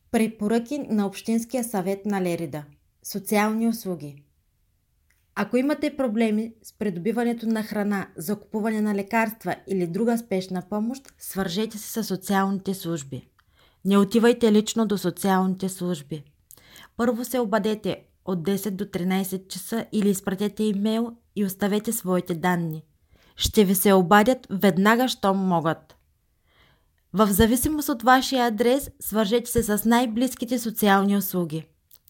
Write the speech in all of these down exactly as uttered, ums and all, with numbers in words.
Препоръки на Общинския съвет на Лерида. Социални услуги. Ако имате проблеми с придобиването на храна, закупуване на лекарства или друга спешна помощ, свържете се с социалните служби. Не отивайте лично до социалните служби. Първо се обадете от десет до тринайсет часа или изпратете имейл и оставете своите данни. Ще ви се обадят веднага, щом могат. В зависимост от вашия адрес, свържете се с най-близките социални услуги.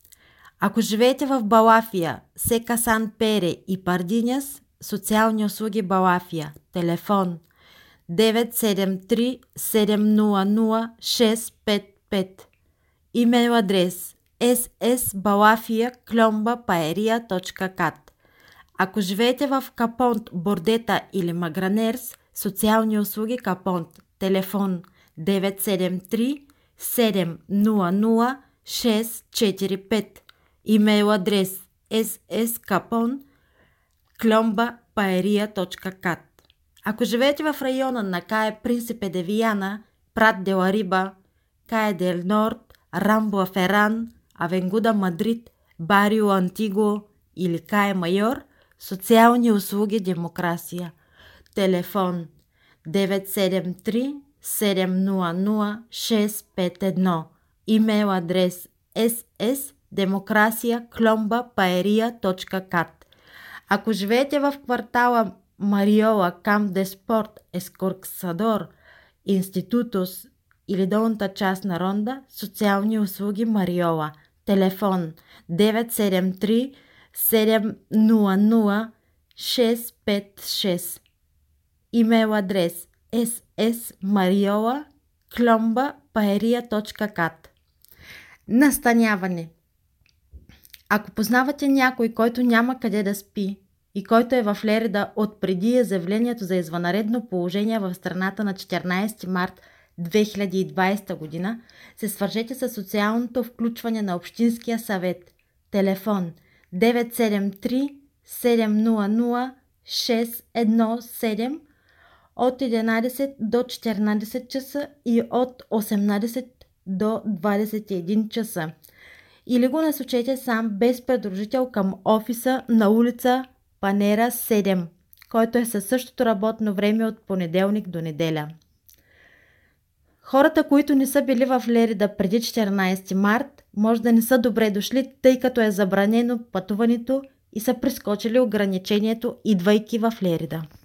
Ако живеете в Балафия, Сека Сан Пере и Пардиняс, социални услуги Балафия, телефон девет седем три седем нула нула шест пет пет, имейл адрес ес ес балафия кльомба паерия точка кат. Ако живеете в Капонт, Бордета или Магранерс, социални услуги Капонт, телефон девет седем три седем нула нула шест четири пет, имейл адрес ес ес капон кльомба паерия точка кат. Ако живеете в района на Кае Принципе де Виана, Прат де ла Риба, Кае дел Норд, Рамбла Феран, Авенгуда Мадрид, Барио Антиго или Кае Майор, социални услуги Демокрация, телефон девет седем три седем нула нула шест пет едно, имейл адрес ес ес демокрация кльомба паерия точка кат. Ако живеете в квартала Мариола, Камп де Спорт, Ескорксадор, Институтус или долната част на Ронда, социални услуги Мариола, телефон девет седем три седем нула нула шест пет шест, имейл адрес ес ес марiola кльомба паерия точка кат. Настаняване. Ако познавате някой, който няма къде да спи и който е в Лерида от преди изявлението за извънредно положение в страната на четиринайсети март две хиляди и двайсета година, се свържете с социалното включване на Общинския съвет. Телефон девет седем три седем нула нула шест едно седем от единайсет до четиринайсет часа и от осемнайсет до двайсет и един часа. Или го насочете сам без придружител към офиса на улица Панера седем, който е със същото работно време от понеделник до неделя. Хората, които не са били в Лерида преди четиринайсети март, може да не са добре дошли, тъй като е забранено пътуването и са прескочили ограничението, идвайки в Лерида.